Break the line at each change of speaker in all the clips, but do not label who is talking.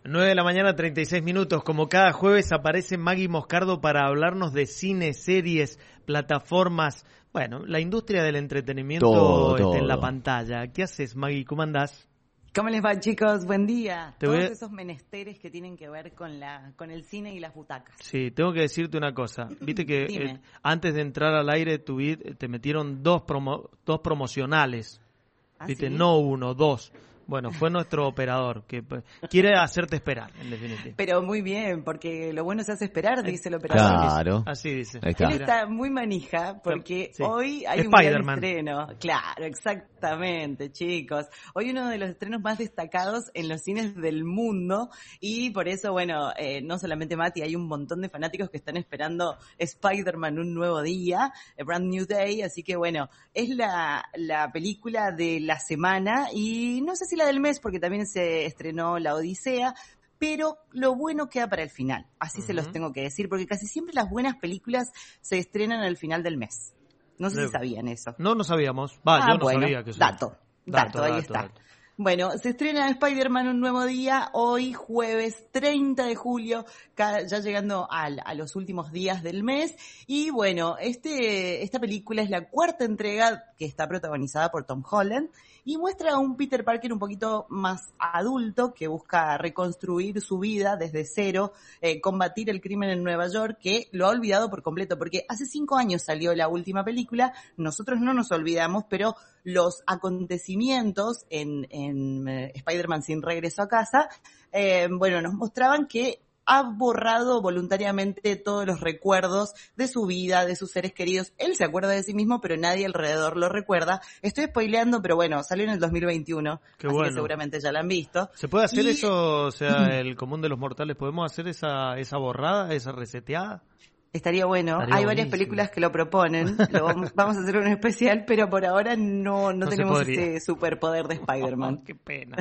9 de la mañana, 36 minutos. Como cada jueves aparece Maggie Moscardo para hablarnos de cine, series, plataformas. Bueno, la industria del entretenimiento
todo.
en la pantalla. ¿Qué haces, Maggie? ¿Cómo andás?
¿Cómo les va, chicos? Buen día. Todos esos menesteres que tienen que ver con el cine y las butacas.
Sí, tengo que decirte una cosa. Viste que antes de entrar al aire te metieron dos promocionales. Viste,
¿sí?
No uno, dos. Bueno, fue nuestro operador, que quiere hacerte esperar, en definitiva.
Pero muy bien, porque lo bueno se hace esperar, dice el operador.
Claro.
Así dice.
Ahí está.
Él está muy manija, porque
sí.
hoy hay un gran
Spider-Man.
estreno. Claro, exactamente, chicos. Hoy uno de los estrenos más destacados en los cines del mundo, y por eso, bueno, no solamente Mati, hay un montón de fanáticos que están esperando Spider-Man Un Nuevo Día, A Brand New Day, así que bueno, es la película de la semana, y no sé si la del mes, porque también se estrenó La Odisea, pero lo bueno queda para el final, así se los tengo que decir, porque casi siempre las buenas películas se estrenan al final del mes. No sé si sabían eso.
No sabíamos. Yo no sabía que eso.
Dato, ahí está. Bueno, se estrena Spider-Man Un Nuevo Día hoy, jueves 30 de julio, ya llegando a los últimos días del mes. Y bueno, esta película es la cuarta entrega que está protagonizada por Tom Holland y muestra a un Peter Parker un poquito más adulto que busca reconstruir su vida desde cero, combatir el crimen en Nueva York, que lo ha olvidado por completo, porque hace 5 años salió la última película, nosotros no nos olvidamos, pero los acontecimientos en Spider-Man Sin Regreso a Casa, nos mostraban que ha borrado voluntariamente todos los recuerdos de su vida, de sus seres queridos. Él se acuerda de sí mismo, pero nadie alrededor lo recuerda. Estoy spoileando, pero bueno, salió en el 2021,
Qué
así
bueno.
que seguramente ya la han visto.
¿Se puede hacer eso, o sea, el común de los mortales? ¿Podemos hacer esa borrada, esa reseteada?
Estaría bueno.
Estaría
Hay
buenísimo.
varias películas que lo proponen. Vamos a hacer un especial, pero por ahora no tenemos ese superpoder de Spider-Man.
Qué pena.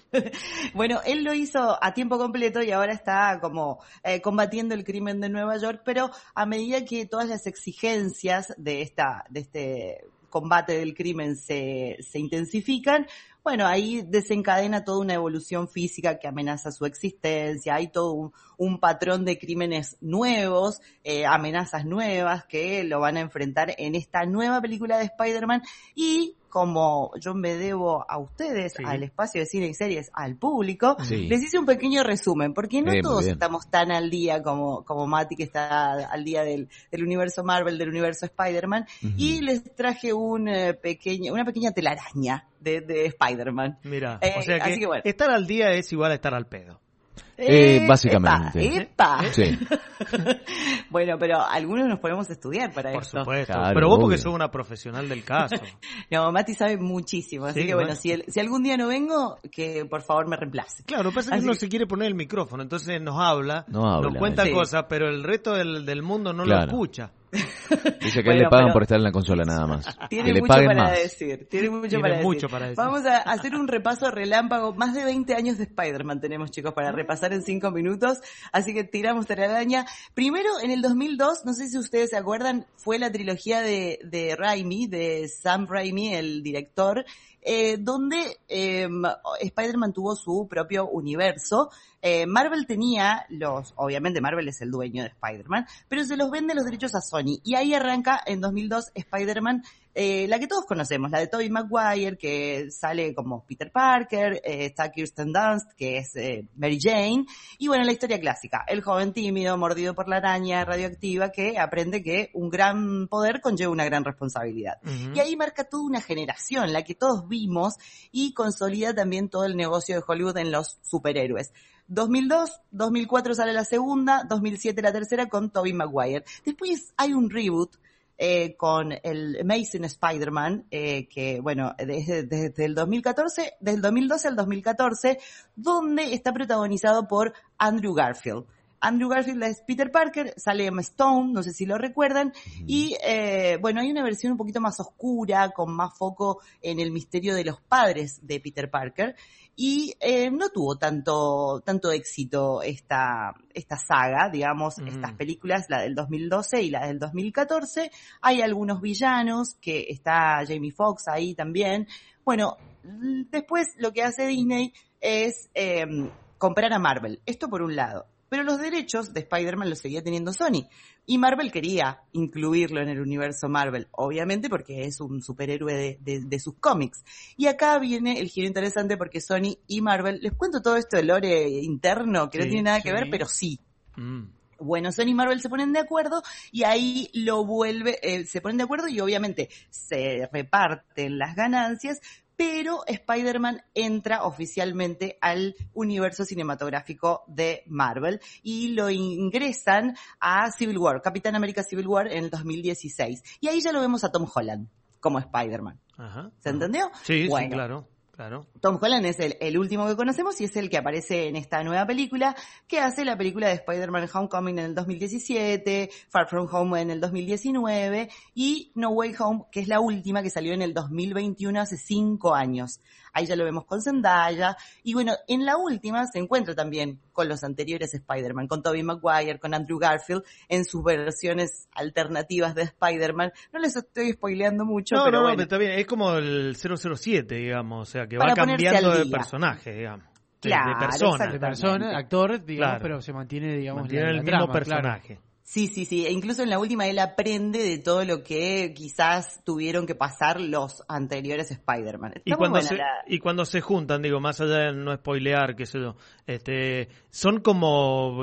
Bueno, él lo hizo a tiempo completo y ahora está como combatiendo el crimen de Nueva York, pero a medida que todas las exigencias de este combate del crimen se intensifican, bueno, ahí desencadena toda una evolución física que amenaza su existencia, hay todo un patrón de crímenes nuevos, amenazas nuevas que lo van a enfrentar en esta nueva película de Spider-Man, y como yo me debo a ustedes,
sí,
al espacio de cine y series, al público,
sí,
les hice un pequeño resumen, porque no todos
bien.
estamos tan al día como Mati, que está al día del universo Marvel, del universo Spider-Man, y les traje una pequeña telaraña de Spider-Man.
Mira, o sea que,
bueno,
estar al día es igual a estar al pedo.
Básicamente.
¡Epa!
Sí.
Bueno, pero algunos nos ponemos a estudiar para
Por
esto.
supuesto,
Claro,
pero vos porque
obvio.
sos una profesional del caso.
No, Mati sabe muchísimo, así
Sí,
que bueno,
bueno.
si algún día no vengo, que por favor me reemplace.
Claro, lo que pasa es que él no se quiere poner el micrófono, entonces nos habla, nos cuenta
sí,
cosas, pero el resto del mundo no
Claro.
lo escucha.
Dice que a él le pagan por estar en la consola nada más.
Tiene
Que le
mucho
paguen
para
más.
decir, tiene mucho
Tiene
para decir. Vamos a hacer un repaso relámpago. Más de 20 años de Spider-Man tenemos, chicos, para repasar en 5 minutos. Así que tiramos telaraña. Primero, en el 2002, no sé si ustedes se acuerdan, fue la trilogía de Raimi, de Sam Raimi, el director, donde Spider-Man tuvo su propio universo. Marvel tenía obviamente Marvel es el dueño de Spider-Man, pero se los vende los derechos a Sony, y ahí arranca en 2002 Spider-Man, la que todos conocemos, la de Tobey Maguire, que sale como Peter Parker, está Kirsten Dunst, que es Mary Jane, y bueno, la historia clásica, el joven tímido, mordido por la araña radioactiva, que aprende que un gran poder conlleva una gran responsabilidad.
Uh-huh.
Y ahí marca toda una generación, la que todos vimos, y consolida también todo el negocio de Hollywood en los superhéroes. 2002, 2004 sale la segunda, 2007 la tercera con Tobey Maguire. Después hay un reboot con el Amazing Spider-Man, que bueno, desde el 2014, desde el 2012 al 2014, donde está protagonizado por Andrew Garfield. Andrew Garfield es Peter Parker, sale Emma Stone, no sé si lo recuerdan, y bueno, hay una versión un poquito más oscura, con más foco en el misterio de los padres de Peter Parker, y no tuvo tanto éxito esta saga, digamos, estas películas, la del 2012 y la del 2014. Hay algunos villanos, que está Jamie Foxx ahí también. Bueno, después lo que hace Disney es comprar a Marvel. Esto por un lado. Pero los derechos de Spider-Man los seguía teniendo Sony. Y Marvel quería incluirlo en el universo Marvel, obviamente porque es un superhéroe de sus cómics. Y acá viene el giro interesante porque Sony y Marvel, les cuento todo esto de lore interno que no tiene nada que ver, pero sí. Bueno, Sony y Marvel se ponen de acuerdo y ahí se ponen de acuerdo y obviamente se reparten las ganancias, pero Spider-Man entra oficialmente al universo cinematográfico de Marvel y lo ingresan a Civil War, Capitán América Civil War en el 2016. Y ahí ya lo vemos a Tom Holland como Spider-Man. ¿Se entendió?
Sí, bueno, sí, claro.
Tom Holland es el último que conocemos y es el que aparece en esta nueva película, que hace la película de Spider-Man Homecoming en el 2017, Far From Home en el 2019 y No Way Home, que es la última que salió en el 2021, hace 5 años. Ahí ya lo vemos con Zendaya. Y bueno, en la última se encuentra también con los anteriores Spider-Man, con Tobey Maguire, con Andrew Garfield, en sus versiones alternativas de Spider-Man. No les estoy spoileando mucho, pero bueno.
No, está bien. Es como el 007, digamos. O sea, que va cambiando de personaje, digamos.
Claro,
de persona,
actor, digamos, pero se mantiene, digamos,
el mismo personaje.
Claro. Sí. E incluso en la última él aprende de todo lo que quizás tuvieron que pasar los anteriores Spider-Man.
Y cuando se juntan, digo, más allá de no spoilear, qué sé yo, son como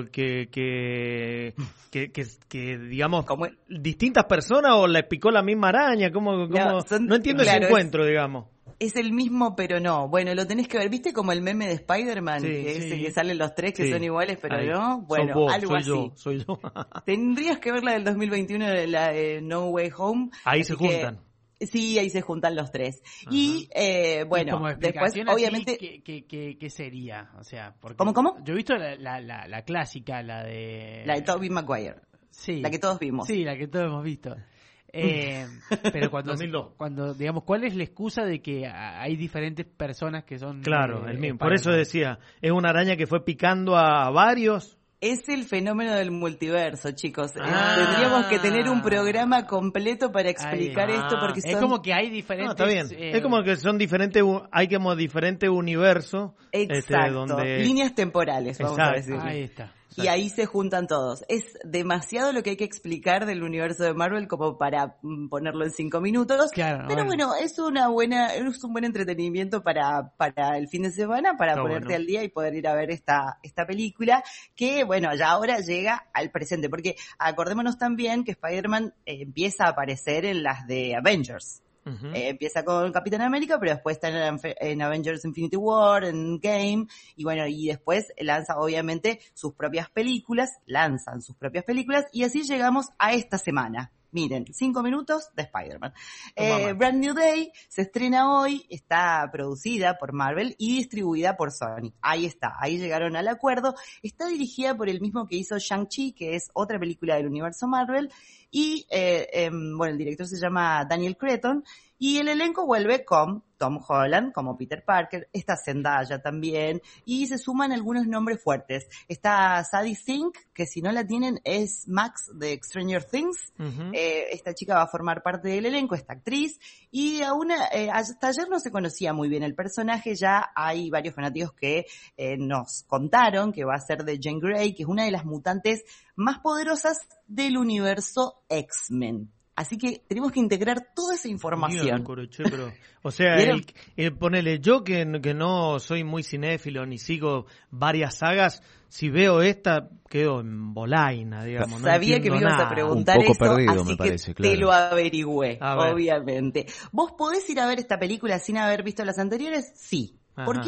que digamos, como distintas personas o les picó la misma araña, no entiendo ese encuentro, digamos.
Es el mismo, pero no. Bueno, lo tenés que ver. ¿Viste como el meme de Spider-Man? Que salen los tres que son iguales, pero no. Bueno, algo así.
Soy yo.
Tendrías que ver la del 2021, la de No Way Home.
Ahí se juntan.
Sí, ahí se juntan los tres. Ajá. Y bueno, después obviamente...
¿Qué sería? O sea, porque
¿Cómo?
Yo he visto la clásica, la de Tobey
Maguire.
Sí.
La que todos vimos.
Sí, la que todos hemos visto. Pero cuando digamos, ¿cuál es la excusa de que hay diferentes personas que son
claro, el mismo? Por eso decía, es una araña que fue picando a varios.
Es el fenómeno del multiverso, chicos. Tendríamos que tener un programa completo para explicar esto porque
es como que hay diferentes...
está bien. Es como que son diferentes, hay como diferentes universos.
Exacto. Líneas temporales, vamos a decir.
Ahí está.
Y ahí se juntan todos. Es demasiado lo que hay que explicar del universo de Marvel como para ponerlo en 5 minutos.
Claro,
pero bueno, es un buen entretenimiento para el fin de semana, para ponerte al día y poder ir a ver esta película, que bueno, ya ahora llega al presente, porque acordémonos también que Spider-Man empieza a aparecer en las de Avengers. Uh-huh. Empieza con Capitán América, pero después está en Avengers Infinity War, en Game, y bueno, y después lanzan obviamente sus propias películas, y así llegamos a esta semana. Miren, 5 minutos de Spider-Man. Brand New Day se estrena hoy, está producida por Marvel y distribuida por Sony. Ahí está, ahí llegaron al acuerdo. Está dirigida por el mismo que hizo Shang-Chi, que es otra película del universo Marvel. Y, bueno, el director se llama Daniel Cretton. Y el elenco vuelve con Tom Holland como Peter Parker, está Zendaya también, y se suman algunos nombres fuertes. Está Sadie Sink, que si no la tienen es Max de Stranger Things. Uh-huh. Esta chica va a formar parte del elenco, esta actriz, y hasta ayer no se conocía muy bien el personaje. Ya hay varios fanáticos que nos contaron que va a ser de Jean Grey, que es una de las mutantes más poderosas del universo X-Men. Así que tenemos que integrar toda esa información.
Pero, o sea, ponele, yo que no soy muy cinéfilo ni sigo varias sagas, si veo esta quedo en bolaina, digamos.
Sabía que me ibas a preguntar
un poco
eso,
perdido,
así
me parece,
que
claro.
te lo averigüé, obviamente. ¿Vos podés ir a ver esta película sin haber visto las anteriores? Sí. Ajá. Porque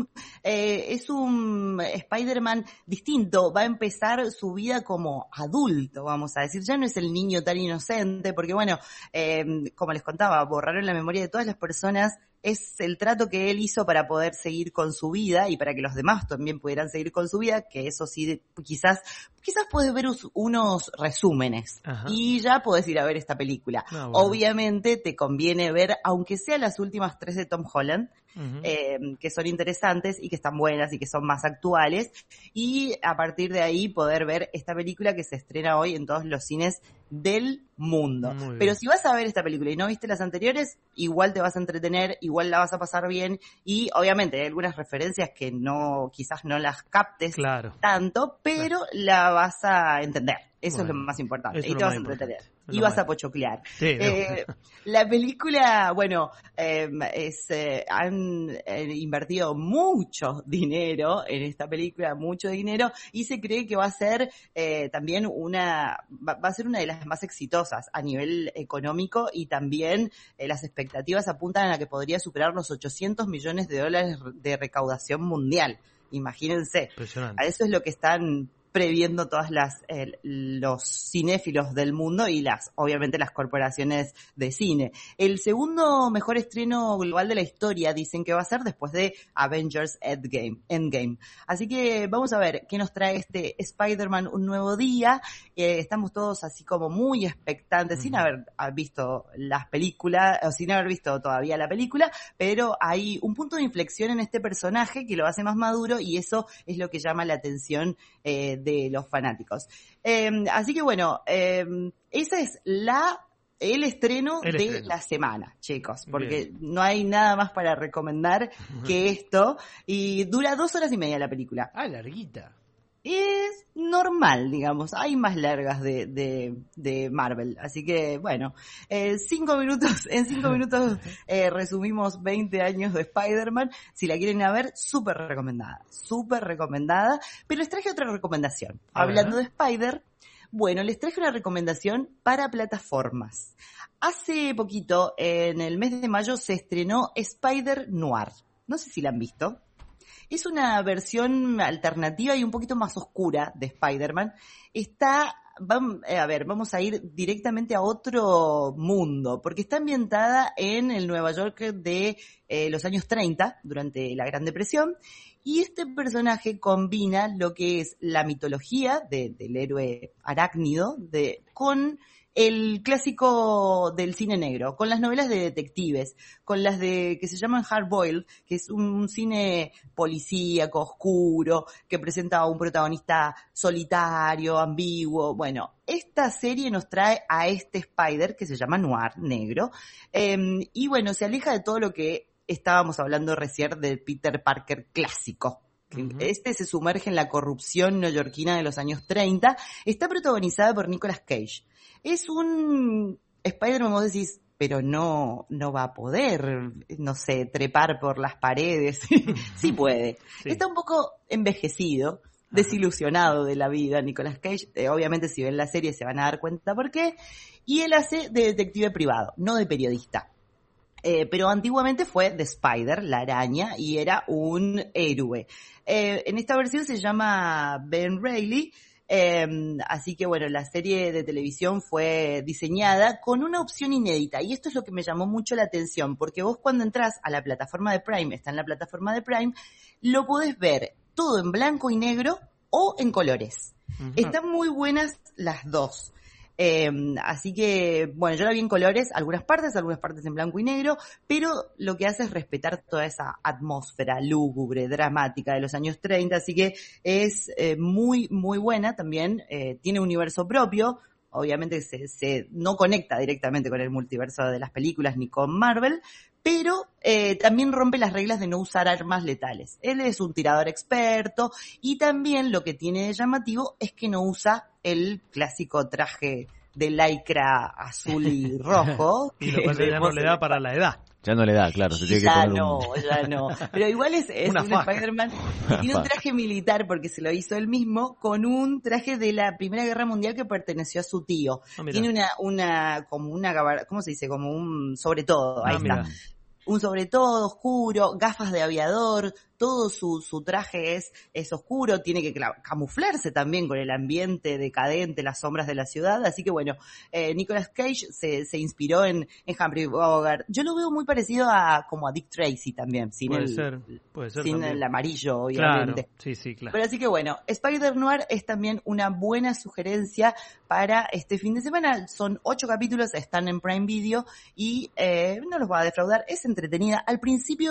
es un Spider-Man distinto, va a empezar su vida como adulto, vamos a decir, ya no es el niño tan inocente, porque bueno, como les contaba, borraron la memoria de todas las personas, es el trato que él hizo para poder seguir con su vida y para que los demás también pudieran seguir con su vida, que eso sí, quizás puedes ver unos resúmenes. Ajá. Y ya podés ir a ver esta película. Bueno. Obviamente te conviene ver, aunque sea las últimas 3 de Tom Holland, uh-huh. Que son interesantes y que están buenas y que son más actuales, y a partir de ahí poder ver esta película que se estrena hoy en todos los cines del mundo. Pero si vas a ver esta película y no viste las anteriores, igual te vas a entretener, igual la vas a pasar bien, y obviamente hay algunas referencias que quizás no las captes tanto, pero la vas a entender. Eso es lo más importante. Y te vas a entretener. Y vas a pochoclear.
Sí,
la película, bueno, han invertido mucho dinero en esta película, mucho dinero, y se cree que va a ser también va a ser una de las más exitosas a nivel económico, y también las expectativas apuntan a que podría superar los $800 millones de recaudación mundial. Imagínense. A eso es lo que están previendo todas los cinéfilos del mundo y obviamente las corporaciones de cine. El segundo mejor estreno global de la historia dicen que va a ser después de Avengers Endgame. Así que vamos a ver qué nos trae este Spider-Man Un Nuevo Día. Estamos todos así como muy expectantes, sin haber visto las películas, o sin haber visto todavía la película, pero hay un punto de inflexión en este personaje que lo hace más maduro, y eso es lo que llama la atención de los fanáticos. Así que bueno, ese es el estreno de la semana, chicos, porque no hay nada más para recomendar que esto, y dura 2 horas y media la película.
Larguita.
Es normal, digamos. Hay más largas de Marvel. Así que, bueno, 5 minutos, en 5 minutos resumimos 20 años de Spider-Man. Si la quieren ver, súper recomendada. Pero les traje otra recomendación. Hablando de Spider, bueno, les traje una recomendación para plataformas. Hace poquito, en el mes de mayo, se estrenó Spider-Noir. No sé si la han visto. Es una versión alternativa y un poquito más oscura de Spider-Man. Vamos a ir directamente a otro mundo, porque está ambientada en el Nueva York de los años 30, durante la Gran Depresión, y este personaje combina lo que es la mitología del héroe arácnido con el clásico del cine negro, con las novelas de detectives, con las que se llaman Hard Boiled, que es un cine policíaco, oscuro, que presenta a un protagonista solitario, ambiguo. Bueno, esta serie nos trae a este Spider que se llama Noir, negro, y bueno, se aleja de todo lo que estábamos hablando recién del Peter Parker clásico. Este se sumerge en la corrupción neoyorquina de los años 30. Está protagonizada por Nicolas Cage. Es un Spider-Man, vos decís, pero no va a poder, no sé, trepar por las paredes. Sí puede. Sí. Está un poco envejecido, desilusionado de la vida, Nicolas Cage. Obviamente si ven la serie se van a dar cuenta por qué. Y él hace de detective privado, no de periodista. Pero antiguamente fue The Spider, la araña, y era un héroe. En esta versión se llama Ben Reilly. Así que bueno, la serie de televisión fue diseñada con una opción inédita, y esto es lo que me llamó mucho la atención, porque vos cuando entras a la plataforma de Prime, está en la plataforma de Prime, lo podés ver todo en blanco y negro o en colores. Están muy buenas las dos. Así que, bueno, yo la vi en colores, algunas partes en blanco y negro, pero lo que hace es respetar toda esa atmósfera lúgubre, dramática de los años 30, así que es muy, muy buena también, tiene un universo propio. Obviamente se no conecta directamente con el multiverso de las películas ni con Marvel, pero también rompe las reglas de no usar armas letales. Él es un tirador experto, y también lo que tiene de llamativo es que no usa el clásico traje de lycra azul y rojo.
Y lo cual ya no le da para la edad.
Ya no le da, claro. Se tiene que poner
ya no. Pero igual es un Spider-Man que tiene un traje militar, porque se lo hizo él mismo, con un traje de la Primera Guerra Mundial que perteneció a su tío. Tiene como una ¿cómo se dice? Como un sobre todo, ahí está. Un sobre todo oscuro, gafas de aviador, todo su traje es oscuro, tiene que camuflarse también con el ambiente decadente, las sombras de la ciudad. Así que bueno, Nicolas Cage se inspiró en Humphrey Bogart. Yo lo veo muy parecido como a Dick Tracy también, puede ser sin el amarillo, obviamente.
Claro, sí, claro.
Pero así que bueno, Spider-Noir es también una buena sugerencia para este fin de semana. Son 8 capítulos, están en Prime Video y no los va a defraudar. Es entretenida. Al principio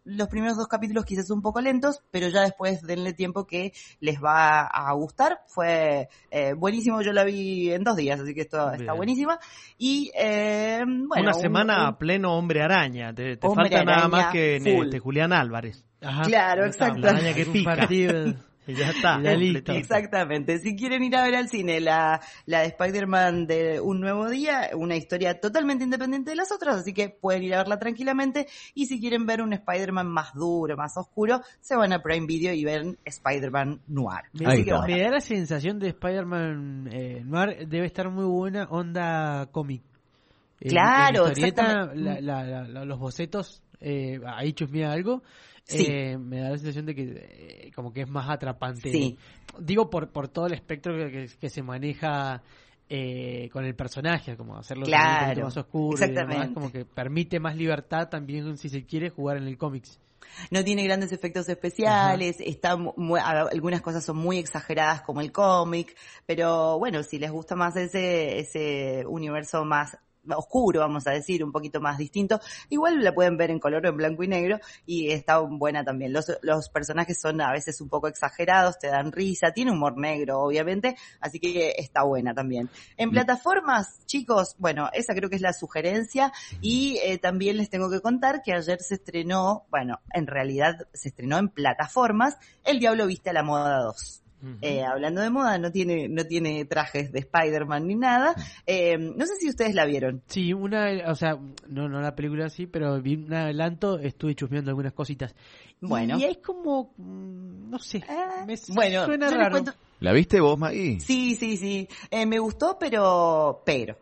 los primeros 2 capítulos quizás un poco lentos, pero ya después denle tiempo que les va a gustar. Fue buenísimo, yo la vi en 2 días, así que esto está buenísima. Y bueno,
una semana a pleno Hombre Araña, te falta nada más que Julián Álvarez.
Ajá, claro, exacto.
La araña que pica. Y ya está.
Exactamente. Si quieren ir a ver al cine la de Spider-Man de Un Nuevo Día, una historia totalmente independiente de las otras, así que pueden ir a verla tranquilamente. Y si quieren ver un Spider-Man más duro, más oscuro, se van a Prime Video y ven Spider-Man Noir.
Me da la sensación de Spider-Man Noir debe estar muy buena, onda cómic.
Claro,
los bocetos, ahí chusmea algo.
Sí.
Me da la sensación de que como que es más atrapante.
Sí.
Digo por todo el espectro que se maneja con el personaje, como hacerlo un poquito más oscuro,
exactamente.
Y demás, como que permite más libertad también, si se quiere, jugar en el cómics.
No tiene grandes efectos especiales, algunas cosas son muy exageradas como el cómic, pero bueno, si les gusta más ese universo más oscuro, vamos a decir, un poquito más distinto, igual la pueden ver en color o en blanco y negro y está buena también. Los personajes son a veces un poco exagerados, te dan risa, tiene humor negro obviamente, así que está buena también. En plataformas, chicos, bueno, esa creo que es la sugerencia y también les tengo que contar que ayer se estrenó, bueno, en realidad se estrenó en plataformas, El Diablo Viste a la Moda 2. Hablando de moda, no tiene trajes de Spider-Man ni nada. No sé si ustedes la vieron.
Sí, no la película sí, pero vi un adelanto, estuve chusmeando algunas cositas.
Bueno.
Y es como, no sé,
bueno,
suena raro.
¿La viste vos, Maggie?
Sí. Me gustó, pero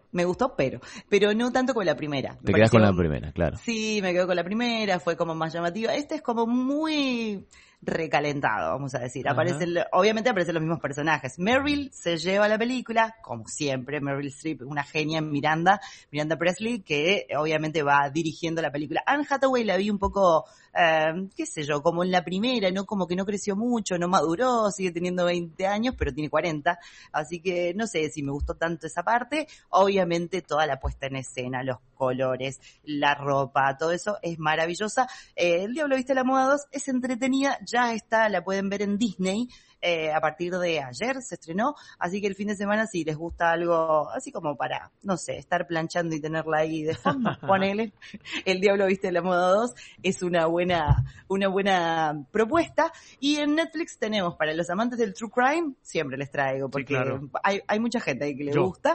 no tanto como la primera.
Te quedás con la primera, claro.
Sí, me quedo con la primera, fue como más llamativa. Este es como muy recalentado, vamos a decir. Obviamente aparecen los mismos personajes. Meryl se lleva la película, como siempre, Meryl Streep, una genia en Miranda Presley, que obviamente va dirigiendo la película. Anne Hathaway la vi un poco, qué sé yo, como en la primera, ¿no? Como que no creció mucho, no maduró, sigue teniendo 20 años, pero tiene 40, así que no sé si me gustó tanto esa parte. Obviamente toda la puesta en escena, los colores, la ropa, todo eso es maravillosa. El Diablo Viste la Moda 2 es entretenida, ya está, la pueden ver en Disney. A partir de ayer se estrenó, así que el fin de semana si les gusta algo así como para, no sé, estar planchando y tenerla ahí de fondo, ponele, El Diablo Viste la Moda 2 es una buena propuesta. Y en Netflix tenemos, para los amantes del True Crime, siempre les traigo, porque sí, claro, hay mucha gente ahí que le gusta.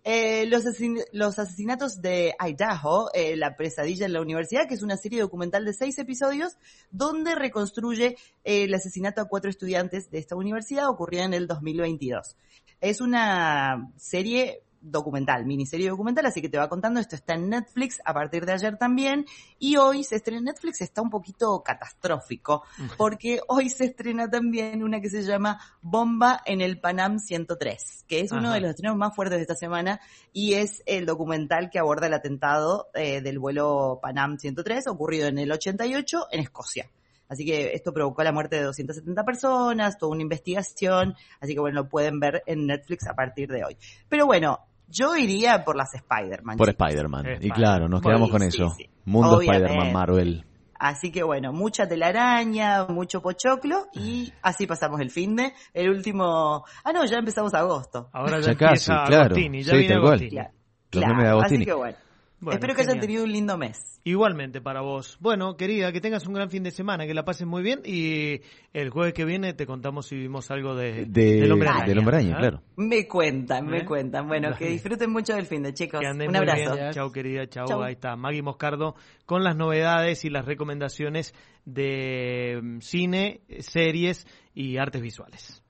Los asesinatos de Idaho, La pesadilla en la universidad, que es una serie documental de 6 episodios donde reconstruye el asesinato a 4 estudiantes de esta universidad ocurrida en el 2022. Es una serie miniserie documental, así que te va contando. Esto está en Netflix a partir de ayer también, y hoy se estrena en Netflix. Está un poquito catastrófico, porque hoy se estrena también una que se llama Bomba en el Panam 103, que es uno de los estrenos más fuertes de esta semana, y es el documental que aborda el atentado del vuelo Panam 103 ocurrido en el 88 en Escocia. Así que esto provocó la muerte de 270 personas, toda una investigación, así que bueno, lo pueden ver en Netflix a partir de hoy. Pero bueno, yo iría por las Spider-Man.
Por Spider-Man. Y claro, nos quedamos con eso. Sí. Mundo obviamente. Spider-Man, Marvel.
Así que bueno, mucha telaraña, mucho pochoclo, y así pasamos el finde. El último... ya empezamos agosto.
Ahora ya casi, claro. Agostini, ya viene Agostini.
Claro, así que bueno. Espero que hayan tenido un lindo mes.
Igualmente para vos. Bueno, querida, que tengas un gran fin de semana, que la pases muy bien, y el jueves que viene te contamos si vimos algo del Hombre Araña.
Del Hombre Araña, claro.
Me cuentan. Bueno, que disfruten mucho del fin de, chicos. Un abrazo.
Chau, querida, chau. Ahí está Maggie Moscardo con las novedades y las recomendaciones de cine, series y artes visuales.